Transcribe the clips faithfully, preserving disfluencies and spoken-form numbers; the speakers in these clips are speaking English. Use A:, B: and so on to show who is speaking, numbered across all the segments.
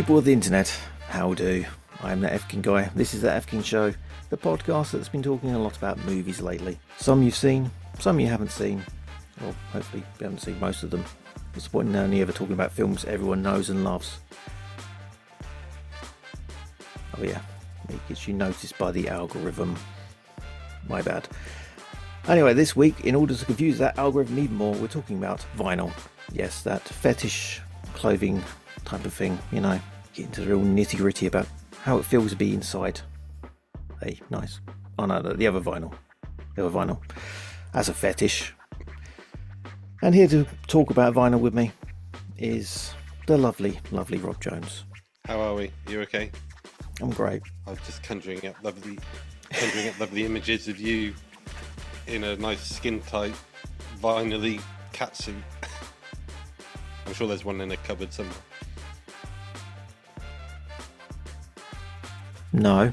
A: People of the internet, how do? I'm the F King Guy. This is the F King Show, the podcast that's been talking a lot about movies lately. Some you've seen, some you haven't seen. Well, hopefully you haven't seen most of them. What's the point in only ever talking about films everyone knows and loves? Oh yeah, it gets you noticed by the algorithm. My bad. Anyway, this week, in order to confuse that algorithm even more, we're talking about vinyl. Yes, that fetish clothing type of thing, you know, get into the real nitty gritty about how it feels to be inside a nice, oh no, the other vinyl, the other vinyl, as a fetish. And here to talk about vinyl with me is the lovely, lovely Rob Jones.
B: How are we? You okay?
A: I'm great.
B: I was just conjuring up lovely, conjuring up lovely images of you in a nice skin-tight, vinyl-y catsuit. I'm sure there's one in a cupboard somewhere.
A: No.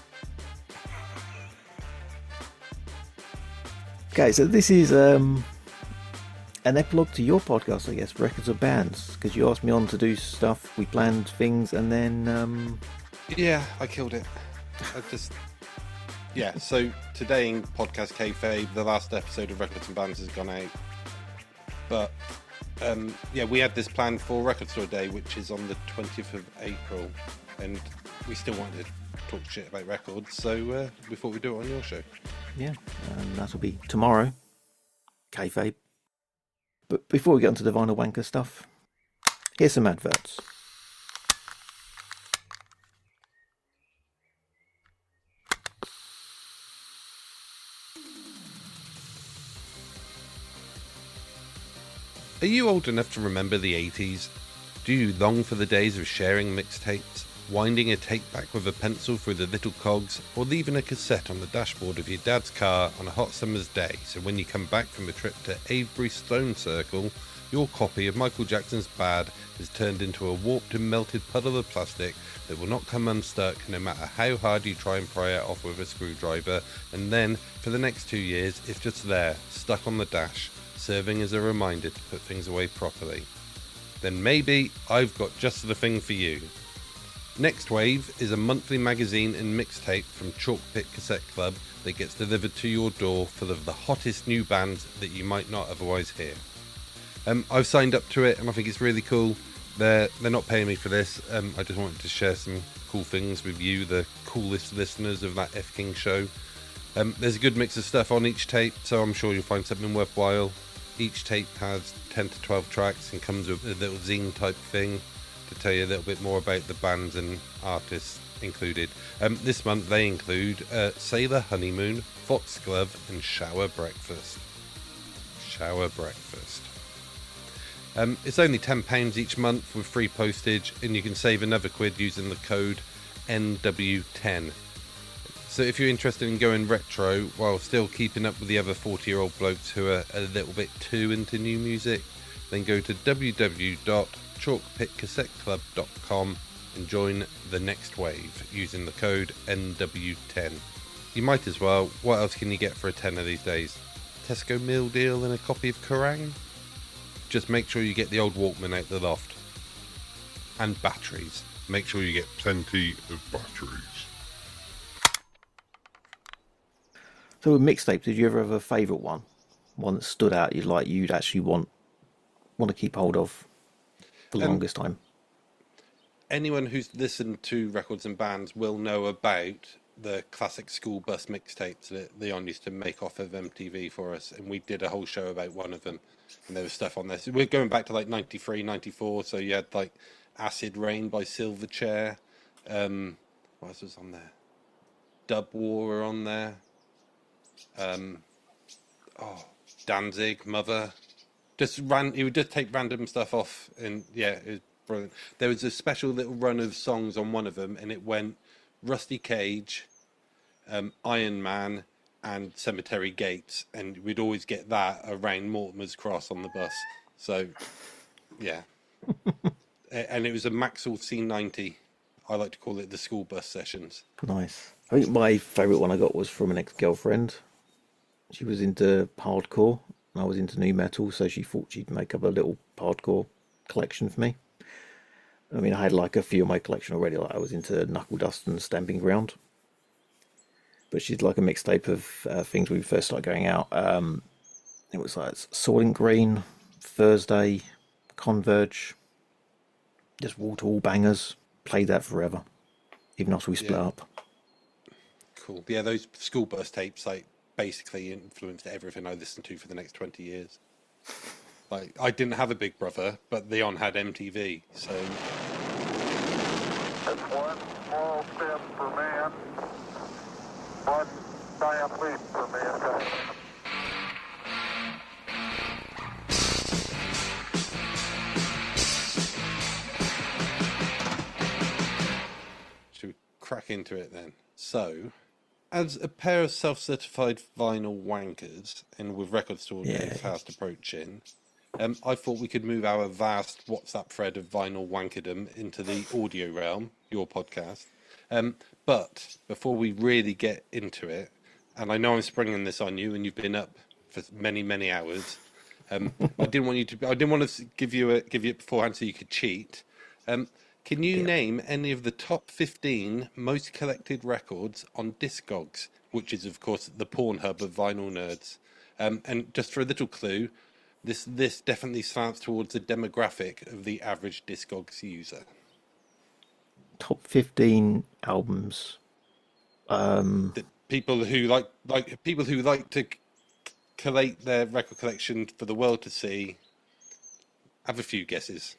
A: Okay, so this is um, an epilogue to your podcast, I guess, Records of Bands, because you asked me on to do stuff, we planned things, and then... Um...
B: Yeah, I killed it. I just... Yeah, so today in Podcast Kayfabe, the last episode of Records and Bands has gone out. But, um, yeah, we had this planned for Record Store Day, which is on the twentieth of April, and we still wanted to talk shit about records, so uh, we thought we'd do it on your show.
A: Yeah, and that'll be tomorrow, Kayfabe. But before we get onto the vinyl wanker stuff, here's some adverts.
B: Are you old enough to remember the eighties? Do you long for the days of sharing mixtapes, winding a tape back with a pencil through the little cogs, or leaving a cassette on the dashboard of your dad's car on a hot summer's day, so when you come back from a trip to Avebury Stone Circle, your copy of Michael Jackson's Bad is turned into a warped and melted puddle of plastic that will not come unstuck no matter how hard you try and pry it off with a screwdriver, and then, for the next two years, it's just there, stuck on the dash, serving as a reminder to put things away properly. Then maybe I've got just the thing for you. Next Wave is a monthly magazine and mixtape from Chalk Pit Cassette Club that gets delivered to your door full of the hottest new bands that you might not otherwise hear. Um, I've signed up to it and I think it's really cool. They're, they're not paying me for this. Um, I just wanted to share some cool things with you, the coolest listeners of that F King show. Um, there's a good mix of stuff on each tape, so I'm sure you'll find something worthwhile. Each tape has ten to twelve tracks and comes with a little zine type thing to tell you a little bit more about the bands and artists included. Um, this month they include uh, Sailor Honeymoon, Foxglove and Shower Breakfast. Shower Breakfast. Um, it's only ten pounds each month with free postage, and you can save another quid using the code N W ten. So if you're interested in going retro while still keeping up with the other forty year old blokes who are a little bit too into new music, then go to w w w dot chalk pit cassette club dot com and join the next wave using the code N W ten. You might as well. What else can you get for a tenner these days? Tesco meal deal and a copy of Kerrang? Just make sure you get the old Walkman out the loft. And batteries. Make sure you get plenty of batteries.
A: So with mixtapes, did you ever have a favourite one? One that stood out, you'd like, you'd actually want want to keep hold of for the um, longest time?
B: Anyone who's listened to Records and Bands will know about the classic school bus mixtapes that Leon used to make off of M T V for us, and we did a whole show about one of them, and there was stuff on there. So we're going back to like ninety-three, ninety-four, so you had like Acid Rain by Silverchair, um, what else was on there? Dub War were on there. Um, oh, Danzig, Mother, just ran. He would just take random stuff off, and yeah, it was brilliant. There was a special little run of songs on one of them, and it went Rusty Cage, um, Iron Man, and Cemetery Gates, and we'd always get that around Mortimer's Cross on the bus. So, yeah, and it was a Maxwell C ninety. I like to call it the school bus sessions.
A: Nice. I think my favourite one I got was from an ex-girlfriend. She was into hardcore, and I was into new metal, so she thought she'd make up a little hardcore collection for me. I mean, I had like a few in my collection already. Like I was into Knuckle Dust and Stamping Ground, but she's like a mixtape of uh, things when we first started going out. Um, it was like Soylent Green, Thursday, Converge, just wall to wall bangers. Played that forever, even after we split
B: Yeah,
A: up.
B: cool. Yeah, those school bus tapes like basically influenced everything I listened to for the next twenty years. Like I didn't have a big brother, but Leon had M T V, so
C: It's one small step for man, one giant leap for mankind.
B: should we crack into it then? So, as a pair of self-certified vinyl wankers, and with Record Store Day
A: Yeah,
B: fast approaching, um, I thought we could move our vast WhatsApp thread of vinyl wankerdom into the audio realm, your podcast. Um, but before we really get into it, and I know I'm springing this on you, and you've been up for many, many hours. Um, I didn't want you to. I didn't want to give you a give you it beforehand so you could cheat. Um, can you
A: yeah.
B: name any of the top fifteen most collected records on Discogs, which is of course the Pornhub of vinyl nerds? Um, and just for a little clue, this this definitely slants towards the demographic of the average Discogs user.
A: Top fifteen albums. Um,
B: That people who like like people who like to c- collate their record collection for the world to see. Have a few guesses.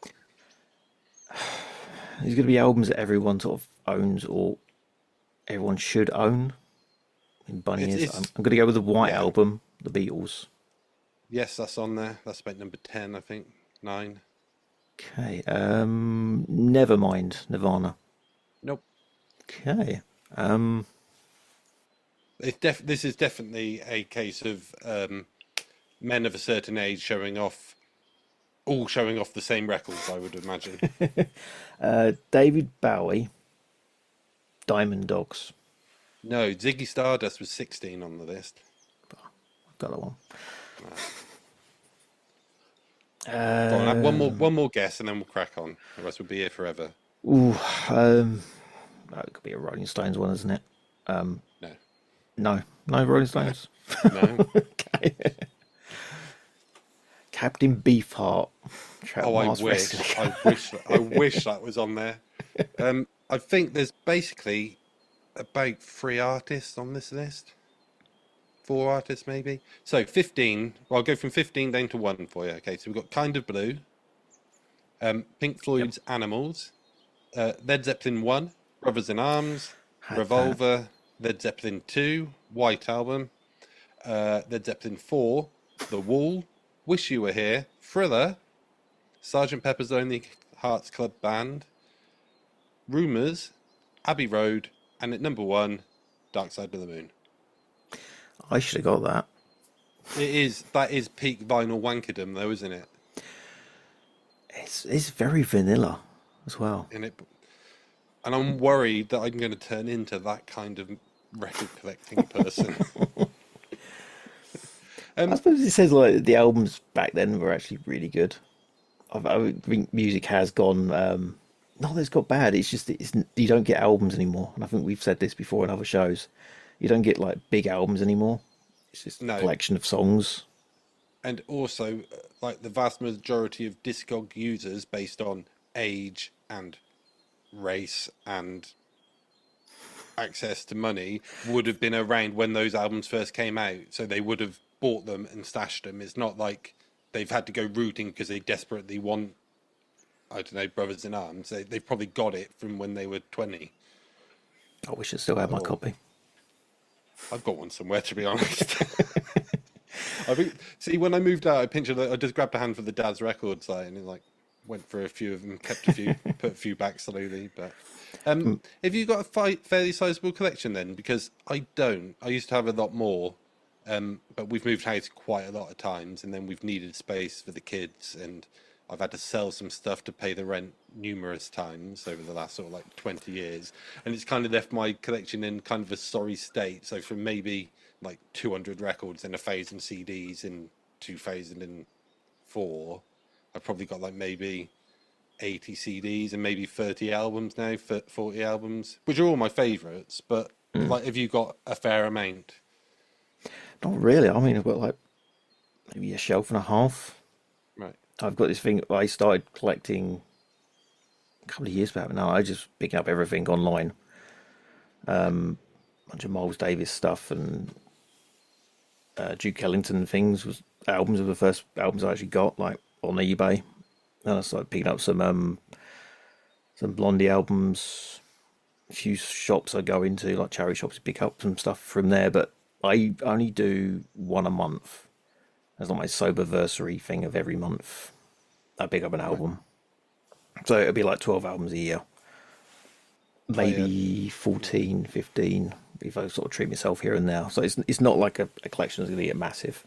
A: there's going to be albums that everyone sort of owns or everyone should own. In Bunny
B: It's
A: is. I'm,
B: it's
A: I'm going to go with the White
B: yeah.
A: Album, the Beatles.
B: Yes, that's on there. That's about number ten, I think. Nine.
A: Okay. Um, Nevermind, Nirvana.
B: Nope.
A: Okay. Um,
B: It's def- this is definitely a case of um, men of a certain age showing off, all showing off the same records, I would imagine.
A: uh, David Bowie, Diamond Dogs.
B: No, Ziggy Stardust was sixteen on the list.
A: I've got that one.
B: Go on, have one more,
A: Um,
B: one more guess, and then we'll crack on. The rest will be here forever.
A: ooh, um, that could be a Rolling Stones one, isn't it? Um,
B: No,
A: no, no Rolling Stones.
B: no.
A: Okay. Captain Beefheart. Trout
B: Oh, I
A: Mars
B: wish,
A: Wrestling.
B: I wish, I wish that was on there. Um, I think there's basically about three artists on this list. Four artists, maybe. So fifteen. Well, I'll go from fifteen down to one for you. Okay, so we've got Kind of Blue, um, Pink
A: Yep,
B: Floyd's Animals, uh, Led Zeppelin one, Brothers in Arms,
A: had that.
B: Revolver, Led Zeppelin two, White Album, uh, Led Zeppelin four, The Wall, Wish You Were Here, Thriller, Sergeant Pepper's Lonely Hearts Club Band, Rumours, Abbey Road, and at number one, Dark Side of the Moon.
A: I should have got that.
B: It is that is peak vinyl wankerdom, though, isn't it?
A: It's it's very vanilla as well.
B: And it, and I'm worried that I'm going to turn into that kind of record collecting person.
A: I
B: um,
A: suppose it says like the albums back then were actually really good. I, I think music has gone. Um, not that it's got bad. It's just it's, you don't get albums anymore, and I think we've said this before in other shows. You don't get like big albums anymore. It's just a
B: no,
A: collection of songs.
B: and also uh, like the vast majority of Discog users, based on age and race and access to money, would have been around when those albums first came out, so they would have bought them and stashed them. It's not like they've had to go rooting because they desperately want, I don't know, Brothers in Arms. They, they've probably got it from when they were twenty.
A: I wish I still had my
B: Or
A: copy.
B: I've got one somewhere, to be honest. I think, see, when I moved out, I pinched it. I just grabbed a hand for the dad's records, like, and it, like went for a few of them, kept a few, put a few back slowly. But um, have you got a fi- fairly sizable collection then? Because I don't. I used to have a lot more, um, but we've moved house quite a lot of times, and then we've needed space for the kids, and I've had to sell some stuff to pay the rent numerous times over the last sort of like twenty years, and it's kind of left my collection in kind of a sorry state. So from maybe like two hundred records and a thousand C Ds in two thousand four, I've probably got like maybe eighty C Ds and maybe thirty albums now, forty albums, which are all my favourites. But
A: Mm.
B: like, have you got a fair amount?
A: Not really. I mean, I've got like maybe a shelf and a half.
B: Right.
A: I've got this thing. I started collecting a couple of years back now. I just pick up everything online. Um, bunch of Miles Davis stuff and uh, Duke Ellington things was albums of the first albums I actually got, like on eBay. And I started picking up some um, some Blondie albums. A few shops I go into, like charity shops, to pick up some stuff from there. But I only do one a month. That's like my soberversary thing of every month. I pick up an album. So it'll be like twelve albums a year. Maybe
B: Oh, yeah.
A: fourteen, fifteen, if I sort of treat myself here and there. So it's it's not like a, a collection that's going to get massive.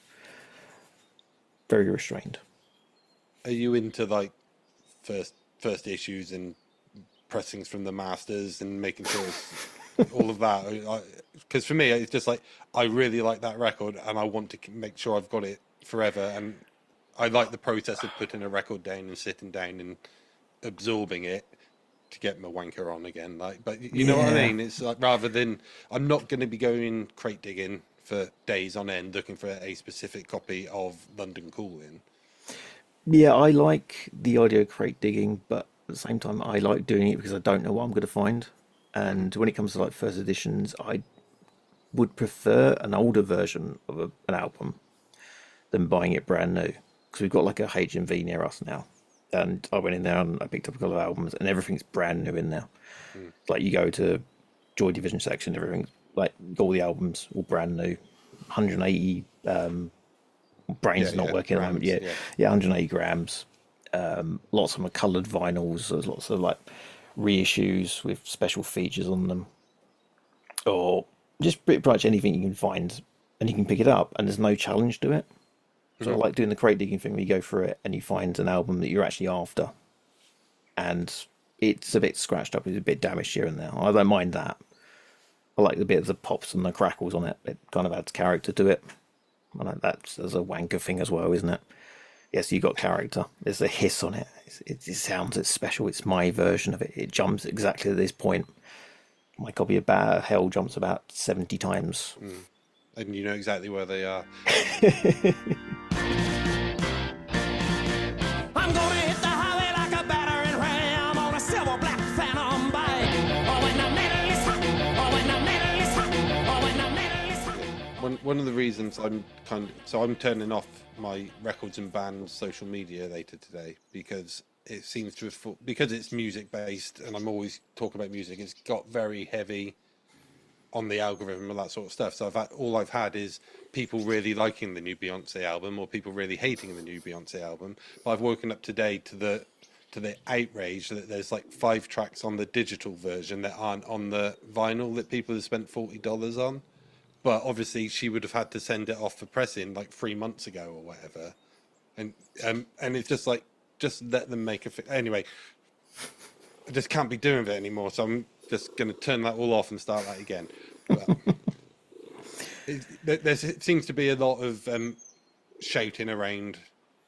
A: Very restrained.
B: Are you into like first first issues and pressings from the masters and making sure it's all of that? Because for me, it's just like, I really like that record and I want to make sure I've got it forever. And I like the process of putting a record down and sitting down and absorbing it to get my wanker on again. Like, but you know what I
A: Yeah.
B: mean? It's like, rather than, I'm not going to be going crate digging for days on end looking for a specific copy of London Calling.
A: Yeah, I like the idea of crate digging, but at the same time, I like doing it because I don't know what I'm going to find. And when it comes to like first editions, I would prefer an older version of a, an album than buying it brand new. Because we've got like a H M V near us now. And I went in there and I picked up a couple of albums and everything's brand new in there.
B: Mm.
A: Like you go to Joy Division section, everything's like all the albums, all brand new. one hundred eighty um, brains
B: Yeah,
A: not
B: yeah,
A: working at the moment. Yeah,
B: grams, yeah.
A: yeah, one hundred eighty grams. Um, lots of them are coloured vinyls. There's lots of like reissues with special features on them, or just pretty much anything you can find, and you can pick it up, and there's no challenge to it. So I like doing the crate digging thing where you go through it and you find an album that you're actually after, and it's a bit scratched up, it's a bit damaged here and there. I don't mind that. I like the bit of the pops and the crackles on it. It kind of adds character to it. I like that's as a wanker thing as well, isn't it? Yes, you got character. There's a hiss on it. It's, it, it sounds it's special. It's my version of it. It jumps exactly at this point. My copy of Bad Hell jumps about seventy times.
B: Mm. And you know exactly where they are.
D: I'm gonna hit the highway like a battering ram on a silver black phantom bike. Oh, when the metal is hot. Oh, when the metal is hot. Oh, when the metal is hot.
B: One one of the reasons I'm kind of so I'm turning off my records and bands social media later today because it seems to have fa- because it's music based and I'm always talking about music. It's got very heavy on the algorithm and that sort of stuff. So I've had, all I've had is people really liking the new Beyonce album or people really hating the new Beyonce album. But I've woken up today to the to the outrage that there's like five tracks on the digital version that aren't on the vinyl that people have spent forty dollars on. But obviously she would have had to send it off for pressing like three months ago or whatever. And um and it's just like just let them make a fi- anyway. I just can't be doing it anymore, so I'm just going to turn that all off and start that again. But it, there there's, it seems to be a lot of um, shouting around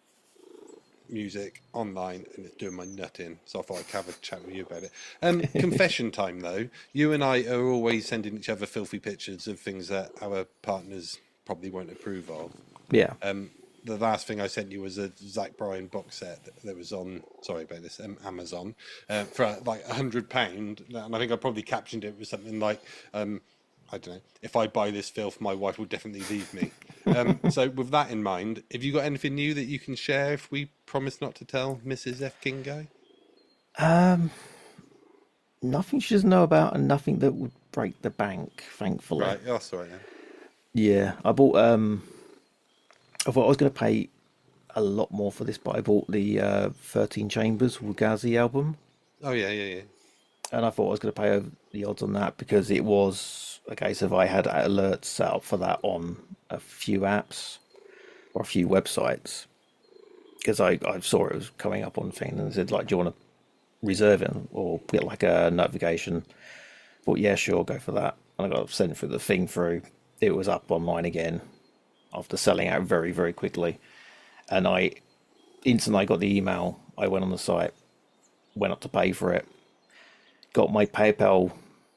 B: music online, and it's doing my nut in. So I thought I'd have a chat with you about it. Um, confession time, though. You and I are always sending each other filthy pictures of things that our partners probably won't approve of.
A: Yeah.
B: Um, the last thing I sent you was a Zach Bryan box set that, that was on, sorry about this, um, Amazon, uh, for like a hundred pound. And I think I probably captioned it with something like, um, I don't know, if I buy this filth, my wife will definitely leave me. Um, so with that in mind, have you got anything new that you can share if we promise not to tell Missus F. Kingo?
A: Um, nothing she doesn't know about, and nothing that would break the bank. Thankfully.
B: Right, oh, sorry then.
A: Yeah, I bought. Um, I thought I was going to pay a lot more for this, but I bought the uh, thirteen Chambers Fugazi album,
B: Oh, yeah, yeah, yeah.
A: and I thought I was going to pay over the odds on that because it was a case of I had alerts set up for that on a few apps or a few websites because I, I saw it was coming up on thing and said like, do you want to reserve it or get like a notification? I thought yeah, sure, go for that, and I got sent through the thing through. It was up online again after selling out very, very quickly. And I instantly I got the email. I went on the site, went up to pay for it, got my PayPal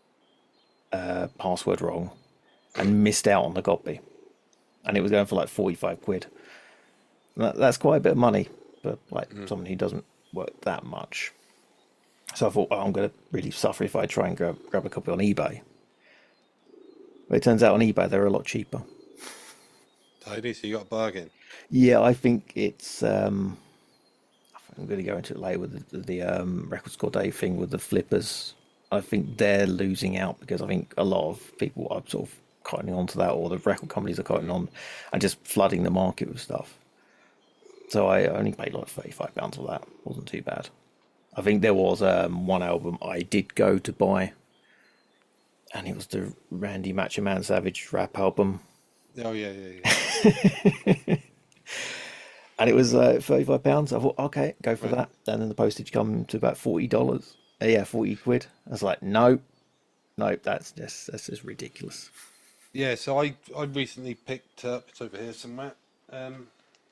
A: uh, password wrong, and missed out on the copy. And it was going for like forty-five quid. And that, that's quite a bit of money, but like mm. someone who doesn't work that much. So I thought, well, I'm going to really suffer if I try and grab, grab a copy on eBay. But it turns out on eBay they're a lot cheaper.
B: Tidy, so you got a bargain.
A: Yeah, I think it's. Um, I'm going to go into it later with the, the um, Record Store Day thing with the flippers. I think they're losing out because I think a lot of people are sort of cottoning on to that, or the record companies are cottoning on and just flooding the market with stuff. So I only paid like thirty-five pounds for that. Wasn't too bad. I think there was um, one album I did go to buy, and it was the Randy Macho Man Savage rap album.
B: Oh, yeah, yeah, yeah.
A: And it was uh, thirty-five pounds. I thought, okay, go for right. that. And then the postage come to about forty dollars. Uh, yeah, forty quid. I was like, no, no, that's just, that's just ridiculous.
B: Yeah, so I, I recently picked up, it's over here somewhere. Um,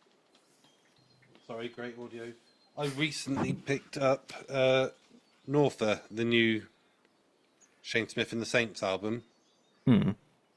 B: sorry, great audio. I recently picked up uh, Norther, the new Shane Smith and the Saints album.
A: Hmm.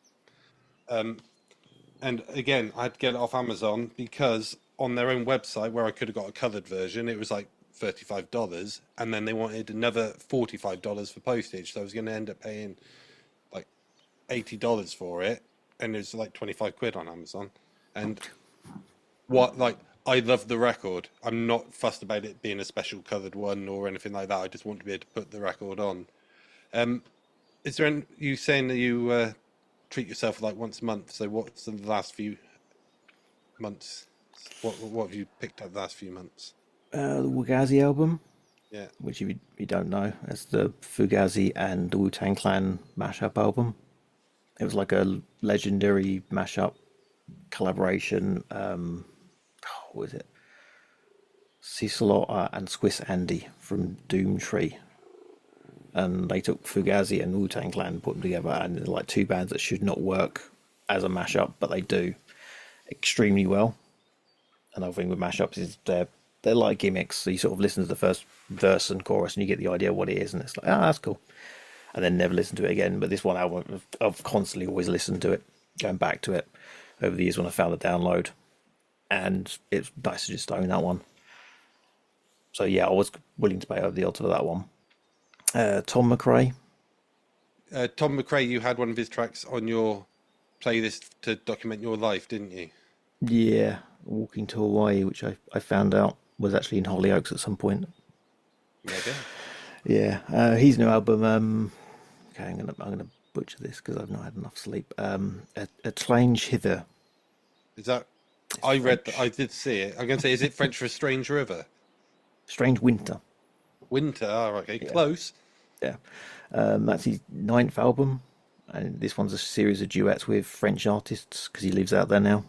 B: Um, and again, I had to get it off Amazon because on their own website, where I could have got a coloured version, it was like thirty-five dollars, and then they wanted another forty-five dollars for postage, so I was going to end up paying like eighty dollars for it, and it was like twenty-five quid on Amazon. And what, like, I love the record. I'm not fussed about it being a special coloured one or anything like that. I just want to be able to put the record on. Um, is there any, you saying that you uh, treat yourself like once a month, so what's in the last few months? What what have you picked up the last few months?
A: Uh, the Fugazi album.
B: Yeah.
A: Which if you, you don't know, it's the Fugazi and the Wu-Tang Clan mashup album. It was like a legendary mashup collaboration. Um, what was it? Cecil and Swiss Andy from Doomtree. And they took Fugazi and Wu-Tang Clan and put them together, and they're like two bands that should not work as a mashup, but they do extremely well. Another thing with mashups is they're they're like gimmicks. So you sort of listen to the first verse and chorus, and you get the idea of what it is, and it's like, ah, oh, that's cool, and then never listen to it again. But this one album, I've constantly always listened to it, going back to it over the years when I found the download, and it's nice to just own that one. So yeah, I was willing to pay over the odds for that one. Uh, Tom McRae.
B: Uh, Tom McRae, you had one of his tracks on your playlist to document your life, didn't you?
A: Yeah, Walking to Hawaii, which I, I found out was actually in Hollyoaks at some point.
B: Okay.
A: Yeah, uh, his new album. Um, okay, I'm gonna I'm gonna butcher this because I've not had enough sleep. Um, a, a Tlange Hither.
B: Is that? It's I French. read. I did see it. I'm gonna say, is it French for a strange river?
A: Strange winter.
B: Winter. Oh, okay,
A: yeah.
B: Close.
A: Yeah, um, that's his ninth album, and this one's a series of duets with French artists because he lives out there now.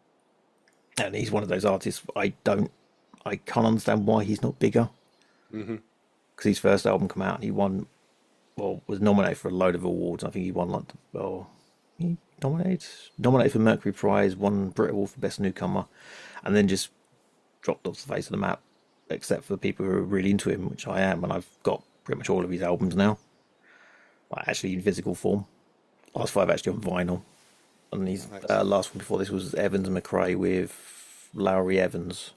A: And he's one of those artists I don't, I can't understand why he's not bigger. Because
B: mm-hmm.
A: his first album came out and he won, well, was nominated for a load of awards. I think he won like, well, he nominated, nominated for Mercury Prize, won Brit Award for Best Newcomer, and then just dropped off the face of the map, except for the people who are really into him, which I am, and I've got pretty much all of his albums now, like actually in physical form. Last five actually on vinyl. And his uh, last one before this was Evans and McRae with Lowry Evans.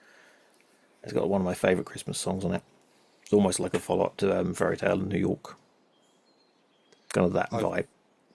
A: It's got one of my favourite Christmas songs on it. It's almost like a follow-up to um, Fairy Tale in New York. Kind of that
B: I've,
A: vibe.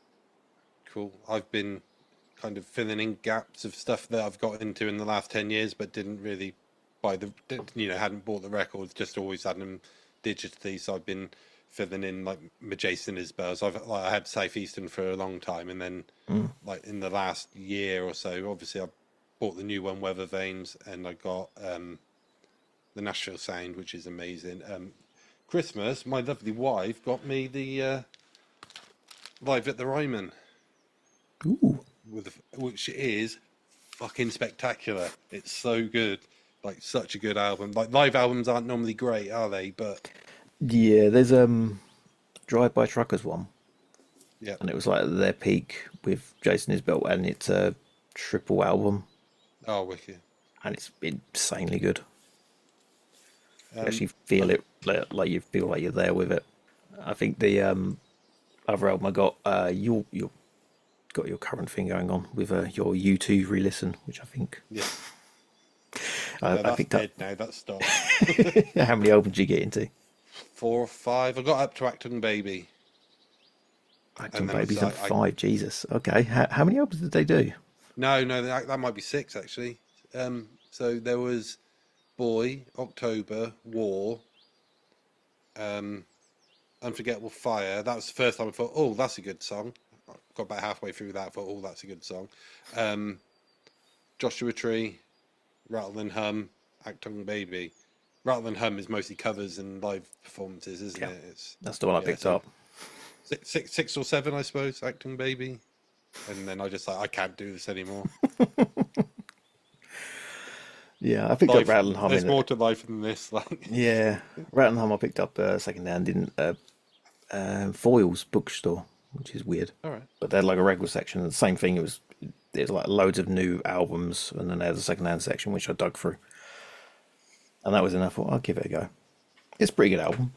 B: Cool. I've been kind of filling in gaps of stuff that I've got into in the last ten years, but didn't really buy the, you know, hadn't bought the records, just always had them digitally. So I've been filling in like Jason Isbell. I've like I had Southeastern for a long time, and then mm. like in the last year or so, obviously I bought the new one, Weather Vanes, and I got um, the Nashville Sound, which is amazing. Um, Christmas, my lovely wife got me the uh, Live at the Ryman.
A: Ooh,
B: with which is fucking spectacular. It's so good, like such a good album. Like live albums aren't normally great, are they? But
A: yeah, there's um Drive By Truckers one.
B: Yeah,
A: and it was like their peak with Jason Isbell, and it's a triple album.
B: Oh, wicked!
A: And it's insanely good.
B: Um,
A: You actually feel it like, like you feel like you're there with it. I think the um, other album I got, uh, you you got your current thing going on with uh, your U two re-listen, which I think
B: Yeah.
A: I,
B: No,
A: I
B: that's
A: picked
B: dead
A: up.
B: now. That's stopped.
A: How many albums did you get into?
B: Four or five. I got up to Acton Baby.
A: Acton
B: then
A: Babies
B: it's
A: and
B: like I-
A: five. Jesus. Okay. How, how many albums did they do?
B: No, no, that, that might be six actually. Um, so there was Boy, October, War, um, Unforgettable Fire. That was the first time I thought, oh, that's a good song. I got about halfway through that, I thought, oh, that's a good song. Um, Joshua Tree, Rattle and Hum, Acton Baby. Rattle and Hum is mostly covers and live performances, isn't
A: Yeah.
B: it? It's
A: That's the one I
B: yeah,
A: picked
B: so
A: up.
B: six, six, six or seven, I suppose, Acton Baby. And then I just like, I can't do this anymore.
A: Yeah, I picked
B: Life,
A: up Rattle and Hum.
B: there's
A: in
B: more to life than this. Like,
A: Yeah, Rattle and Hum I picked up uh, second hand in uh, um, Foyle's bookstore, which is weird.
B: all right.
A: But they had like a regular section, and the same thing. It was there's like loads of new albums, and then they had a second hand section which I dug through, and that was enough. Well, I'll give it a go. It's a pretty good album.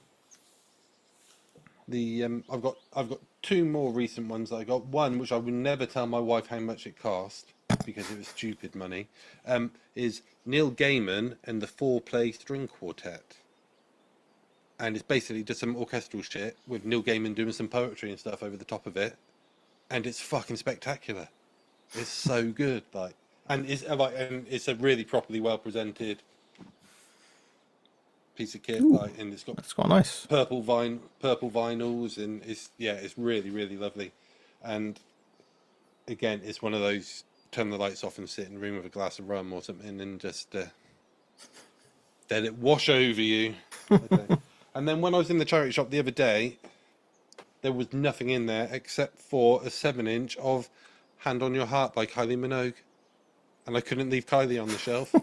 B: The um, I've got I've got two more recent ones that I got. One which I would never tell my wife how much it cost because it was stupid money. Um, is Neil Gaiman and the Four Play String Quartet, and it's basically just some orchestral shit with Neil Gaiman doing some poetry and stuff over the top of it, and it's fucking spectacular. It's so good, like, and it's uh, like, and it's a really properly well presented piece of kit,
A: Ooh.
B: like, and it's got
A: That's quite nice.
B: purple vine purple vinyls, and it's yeah it's really really lovely. And again, it's one of those turn the lights off and sit in a room with a glass of rum or something and just uh, let it wash over you. Okay. And then when I was in the charity shop the other day, there was nothing in there except for a seven inch of Hand on Your Heart by Kylie Minogue, and I couldn't leave Kylie on the shelf.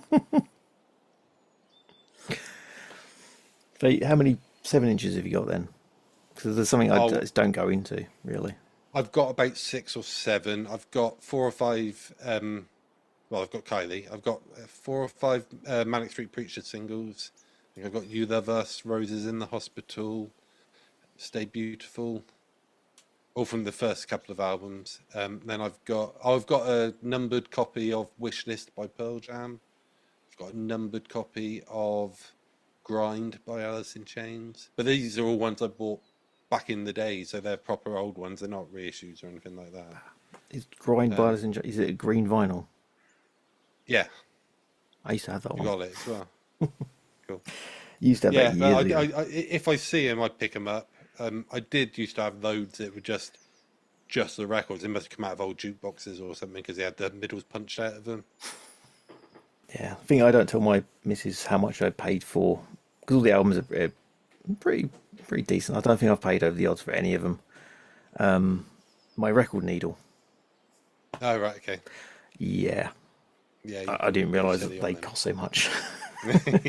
A: So how many seven inches have you got then? Because there's something I
B: Oh.
A: just don't go into really.
B: I've got about six or seven. I've got four or five. Um, well, I've got Kylie. I've got uh, four or five uh, Manic Street Preacher singles. I think I've got You Love Us, Roses in the Hospital, Stay Beautiful, all from the first couple of albums. Um, then I've got oh, I've got a numbered copy of Wishlist by Pearl Jam. I've got a numbered copy of Grind by Alice in Chains. But these are all ones I bought back in the day, so they're proper old ones. They're not reissues or anything like that.
A: Is Grind by Alice in Chains- Is it a green vinyl?
B: Yeah,
A: I used to have that
B: you
A: one.
B: got it as well. Cool.
A: Used to have
B: Yeah,
A: that
B: but
A: years
B: I,
A: ago.
B: I, I, if I see them, I pick them up. Um, I did used to have loads that were just just the records. They must have come out of old jukeboxes or something because they had the middles punched out of them.
A: Yeah, I think I don't tell my missus how much I paid for, because all the albums are uh, pretty pretty decent. I don't think I've paid over the odds for any of them. Um, my record needle,
B: Oh right, okay.
A: yeah,
B: Yeah,
A: I, I didn't realise
B: silly
A: that they
B: on
A: cost so much.
B: them.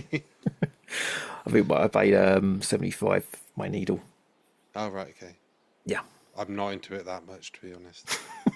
A: I think I paid um, seventy-five for my needle.
B: Oh right, okay.
A: Yeah,
B: I'm not into it that much, to be honest.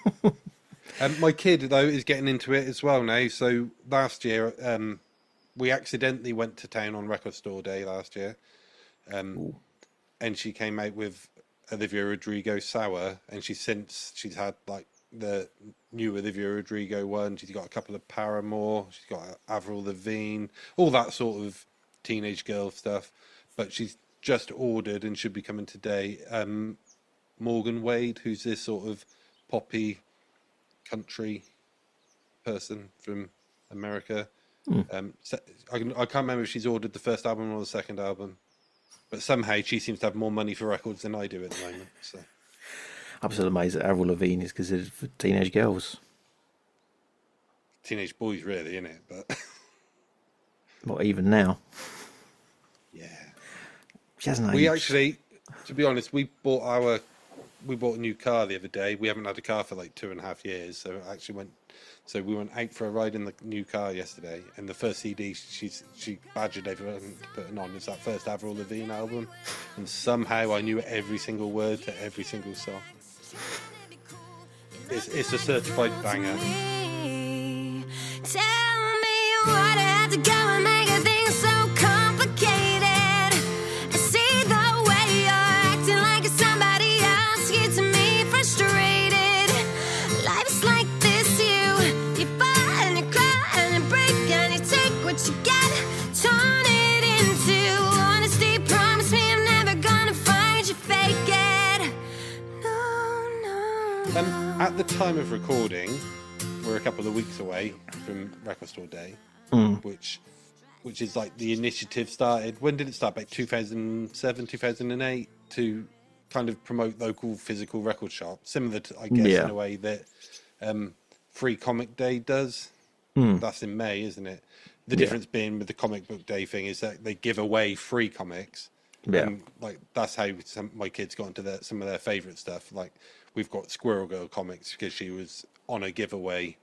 B: um, my kid though is getting into it as well now. So last year, um, we accidentally went to town on Record Store Day last year, um,
A: Ooh.
B: and she came out with Olivia Rodrigo Sour, and she's since she's had like the new Olivia Rodrigo one. She's got a couple of Paramore. She's got Avril Lavigne, all that sort of teenage girl stuff. But she's just ordered and should be coming today. Um, Morgan Wade, who's this sort of poppy country person from America. Um, so- I, can, I can't remember if she's ordered the first album or the second album, but somehow she seems to have more money for records than I do at the moment. So
A: I'm still amazed that Avril Lavigne is considered for teenage girls.
B: teenage boys, really, isn't it? But
A: Not even now.
B: yeah,
A: She hasn't
B: we
A: aged.
B: actually, to be honest, we bought our we bought a new car the other day. We haven't had a car for like two and a half years, so I actually went. So we went out for a ride in the new car yesterday, and the first C D she's she badgered everyone to put it on is that first Avril Lavigne album, and somehow I knew every single word to every single song. It's it's a certified banger.
E: Tell me what I had to go and make things so complicated.
B: Um, at the time of recording, we're a couple of weeks away from Record Store Day,
A: Mm.
B: which which is like the initiative started. When did it start? Like two thousand seven, two thousand eight, to kind of promote local physical record shops, similar to, I guess,
A: Yeah.
B: in a way that um, Free Comic Day does.
A: Mm.
B: That's in May, isn't it? The
A: Yeah.
B: difference being with the Comic Book Day thing is that they give away free comics.
A: Yeah.
B: And like that's how some my kids got into their, some of their favorite stuff. Like we've got Squirrel Girl comics because she was on a giveaway,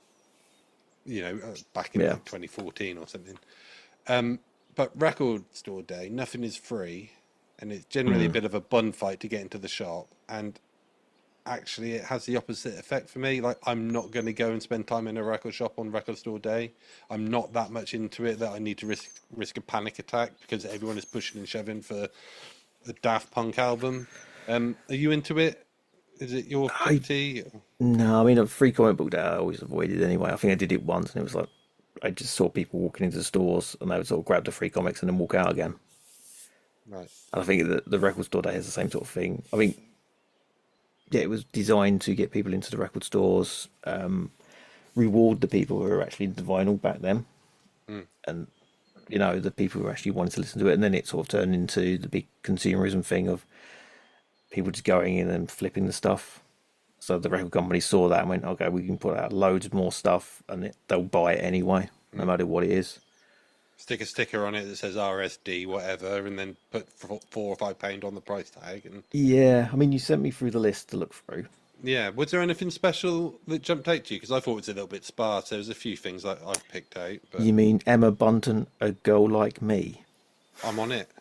B: you know, uh, back in
A: Yeah.
B: like twenty fourteen or something. Um, but Record Store Day, nothing is free, and it's generally a bit of a bun fight to get into the shop. And actually, it has the opposite effect for me. Like I'm not going to go and spend time in a record shop on Record Store Day. I'm not that much into it that I need to risk risk a panic attack because everyone is pushing and shoving for the Daft Punk album. Um, are you into it? Is it your cup
A: I-
B: of tea?
A: No, I mean, a free comic book day I always avoided anyway. I think I did it once and it was like, I just saw people walking into the stores and they would sort of grab the free comics and then walk out again.
B: Right.
A: And I think the, the record store day has the same sort of thing. I mean, yeah, it was designed to get people into the record stores, um, reward the people who are actually into vinyl back then, and you know the people who actually wanted to listen to it. And then it sort of turned into the big consumerism thing of people just going in and flipping the stuff. So the record company saw that and went, "Okay, we can put out loads more stuff, and it, they'll buy it anyway, no matter what it is."
B: Stick a sticker on it that says R S D, whatever, and then put f- four or five pound on the price tag. And
A: Yeah, I mean, you sent me through the list to look through.
B: yeah, was there anything special that jumped out to you? Because I thought it was a little bit sparse. There was a few things that I've picked out, but
A: You mean Emma Bunton, A Girl Like Me?
B: I'm on it.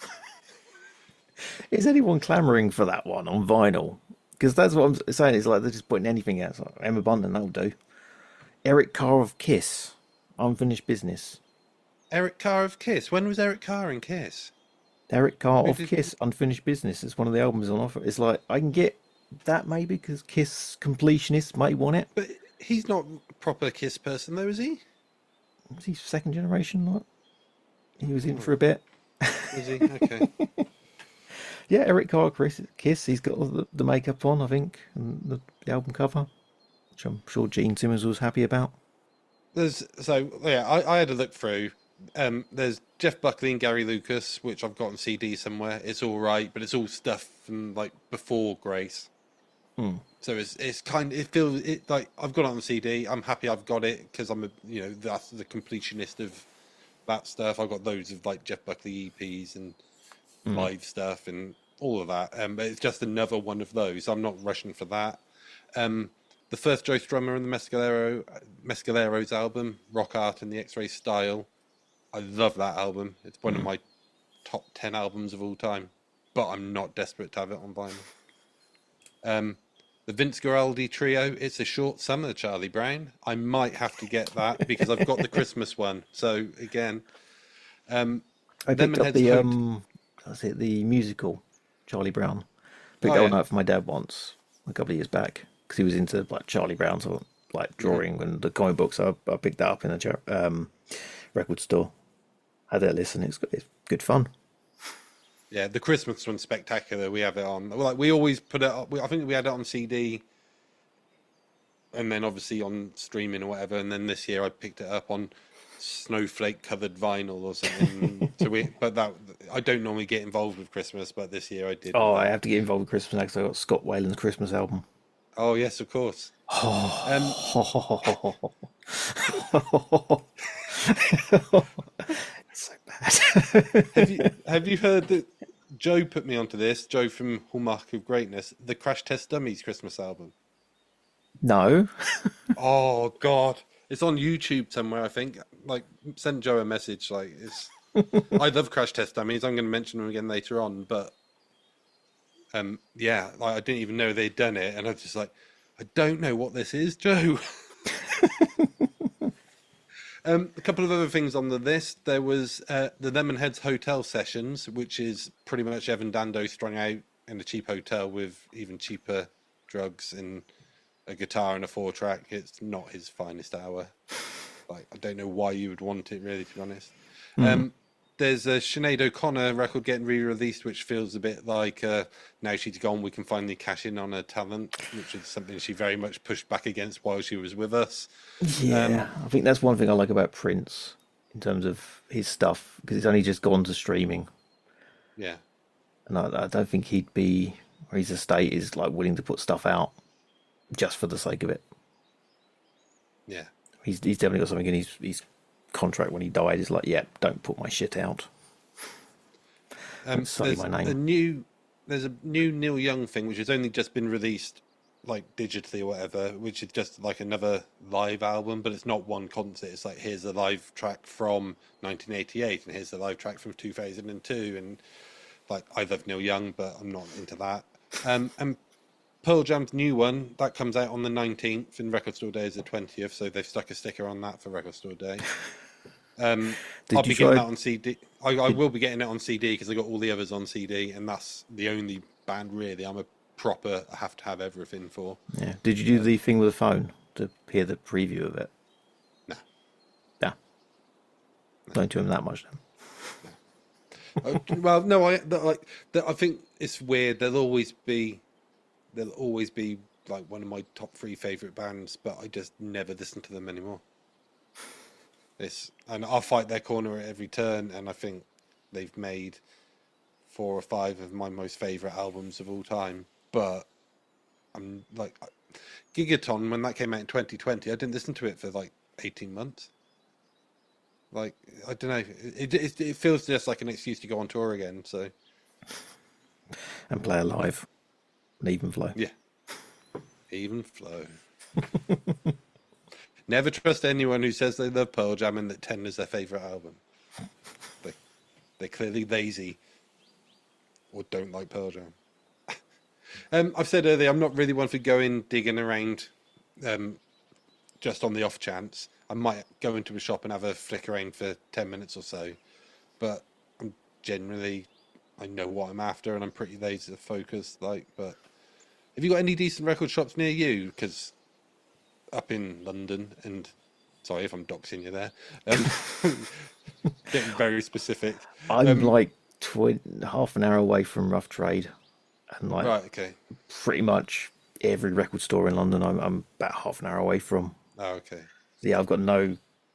A: Is anyone clamouring for that one on vinyl? Because that's what I'm saying. It's like they're just putting anything out. It's like, Emma Bunton, that'll do. Eric Carr of Kiss, Unfinished Business.
B: Eric Carr of Kiss. When was Eric Carr in Kiss?
A: Eric Carr
B: Who
A: of
B: did-
A: Kiss, Unfinished Business. It's one of the albums on offer. It's like, I can get that maybe because Kiss completionists may want it.
B: But he's not a proper Kiss person, though, is he?
A: Was he second generation? Like? He was in for a bit.
B: Is he? Okay.
A: Yeah, Eric Carr, Chris, Kiss. He's got the, the makeup on, I think, and the, the album cover, which I'm sure Gene Simmons was happy about.
B: There's so yeah. I, I had a look through. Um, there's Jeff Buckley and Gary Lucas, which I've got on C D somewhere. It's all right, but it's all stuff from like before Grace. So it's it's kind it feels it like I've got it on C D. I'm happy I've got it because I'm a you know that's the completionist of that stuff. I've got loads of like Jeff Buckley E Ps and live stuff and all of that. Um, but it's just another one of those. I'm not rushing for that. Um, the first Joe Strummer and the Mescalero Mescaleros album, Rock Art and the X-Ray Style. I love that album. It's one of my top ten albums of all time. But I'm not desperate to have it on vinyl. Um, the Vince Guaraldi Trio, It's a Short Summer, Charlie Brown. I might have to get that because I've got the Christmas one. So again, um,
A: I
B: Them
A: picked
B: and
A: up the
B: Heads
A: um, that's it, the musical Charlie Brown. Picked
B: Oh,
A: that
B: yeah.
A: one up for my dad once a couple of years back because he was into like Charlie Brown, so like drawing and the comic books. So I, I picked that up in a cha- um, record store. Had that listen. It's good. It's good fun.
B: yeah, the Christmas one's spectacular. We have it on. Well, like we always put it up. we- I think we had it on C D, and then obviously on streaming or whatever. And then this year I picked it up on snowflake covered vinyl or something. so we, but that I don't normally get involved with Christmas, but this year I did.
A: Oh, I have to get involved with Christmas now because I got Scott Wayland's Christmas album.
B: Oh yes, of course. Um,
A: So bad.
B: have you have you heard that Joe put me onto this? Joe from Hallmark of Greatness, the Crash Test Dummies Christmas album.
A: No.
B: Oh God, it's on YouTube somewhere. I think. Like, send Joe a message. Like, it's. I love Crash Test Dummies. I'm going to mention them again later on, but um, yeah, like I didn't even know they'd done it, and I was just like, I don't know what this is, Joe. Um, a couple of other things on the list. There was uh, the Lemonheads Hotel Sessions, which is pretty much Evan Dando strung out in a cheap hotel with even cheaper drugs and a guitar and a four track. It's not his finest hour. Like, I don't know why you would want it, really, to be honest. Um, there's a Sinead O'Connor record getting re-released, which feels a bit like uh, now she's gone, we can finally cash in on her talent, which is something she very much pushed back against while she was with us.
A: Yeah,
B: Um,
A: I think that's one thing I like about Prince in terms of his stuff, because it's only just gone to streaming.
B: Yeah.
A: And I, I don't think he'd be, or his estate is like willing to put stuff out just for the sake of it.
B: Yeah.
A: He's he's definitely got something in his, his contract when he died. He's like, yeah, don't put my shit out.
B: Um,
A: Sorry,
B: there's
A: my name.
B: a new, there's a new Neil Young thing which has only just been released, like digitally or whatever, which is just like another live album, but it's not one concert. It's like, here's a live track from nineteen eighty-eight, and here's a live track from two thousand two, and like, I love Neil Young, but I'm not into that. Um, and Pearl Jam's new one that comes out on the nineteenth, and Record Store Day is the twentieth, so they've stuck a sticker on that for Record Store Day. Um,
A: Did
B: I'll
A: you
B: be getting
A: try-
B: that on C D. I, I will be getting it on C D because I got all the others on C D, and that's the only band really I'm a proper have to have everything for.
A: Yeah. Did you do the thing with the phone to hear the preview of it?
B: No.
A: Yeah. Don't do him that much then.
B: Uh, well, no, I the, like the, I think it's weird. There'll always be, there'll always be like one of my top three favorite bands, but I just never listen to them anymore. It's and I'll fight their corner at every turn, and I think they've made four or five of my most favorite albums of all time. But I'm like Gigaton, when that came out in twenty twenty, I didn't listen to it for like eighteen months. Like, I don't know, it, it it feels just like an excuse to go on tour again. So
A: And play a live, an even flow.
B: yeah, even flow. Never trust anyone who says they love Pearl Jam and that ten is their favorite album. They they're clearly lazy or don't like Pearl Jam. um, I've said earlier, I'm not really one for going digging around um, just on the off chance. I might go into a shop and have a flick around for ten minutes or so, but I'm generally, I know what I'm after, and I'm pretty laser focused. Like, but have you got any decent record shops near you? Because up in London, and sorry if I'm doxing you there, um, getting very specific.
A: I'm
B: Um,
A: like twi- half an hour away from Rough Trade, and like
B: Right, okay.
A: pretty much every record store in London, I'm, I'm about half an hour away from.
B: Oh, okay.
A: Yeah, I've got no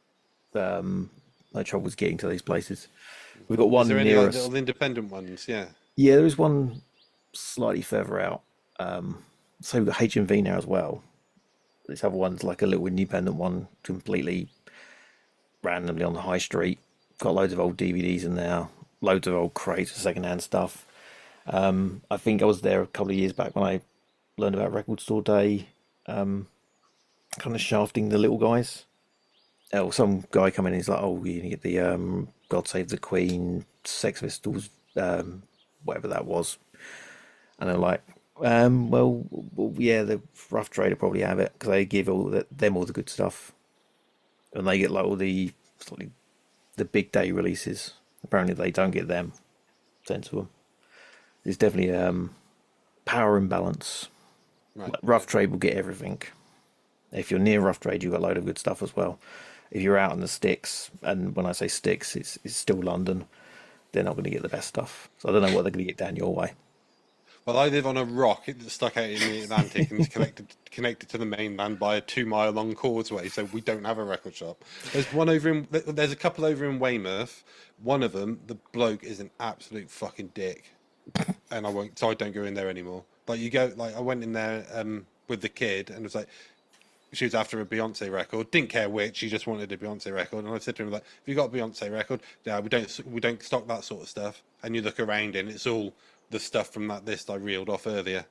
A: um, no troubles getting to these places. We've got one
B: Is there any
A: near
B: like,
A: us.
B: little independent ones? Yeah.
A: Yeah, there is one slightly further out. Um, so we've got H M V now as well. This other one's like a little independent one, completely randomly on the high street. Got loads of old D V Ds in there, loads of old crates of secondhand stuff. Um, I think I was there a couple of years back when I learned about Record Store Day, um, kind of shafting the little guys. Oh, some guy come in and he's like, "Oh, you get the um, God Save the Queen, Sex Pistols, um, whatever that was," and they're like, um, well, well, yeah, the Rough Trade will probably have it because they give all the, them all the good stuff, and they get like all the slightly, the big day releases. Apparently, they don't get them sent to them. There's definitely um, power imbalance.
B: Right.
A: Like, Rough Trade will get everything. If you're near Rough Trade, you've got a load of good stuff as well. If you're out in the sticks, and when I say sticks, it's it's still London, they're not going to get the best stuff. So I don't know what they're going to get down your way.
B: Well, I live on a rock that's stuck out in the Atlantic and is connected connected to the mainland by a two mile long causeway, so we don't have a record shop. There's one over in there's a couple over in Weymouth. One of them, the bloke is an absolute fucking dick, and I won't. So I don't go in there anymore. Like you go, like I went in there um, with the kid, and it was like. She was after a Beyonce record. Didn't care which. She just wanted a Beyonce record. And I said to him, "Like, have you got a Beyonce record? Yeah, we don't. We don't stock that sort of stuff." And you look around, and it's all the stuff from that list I reeled off earlier,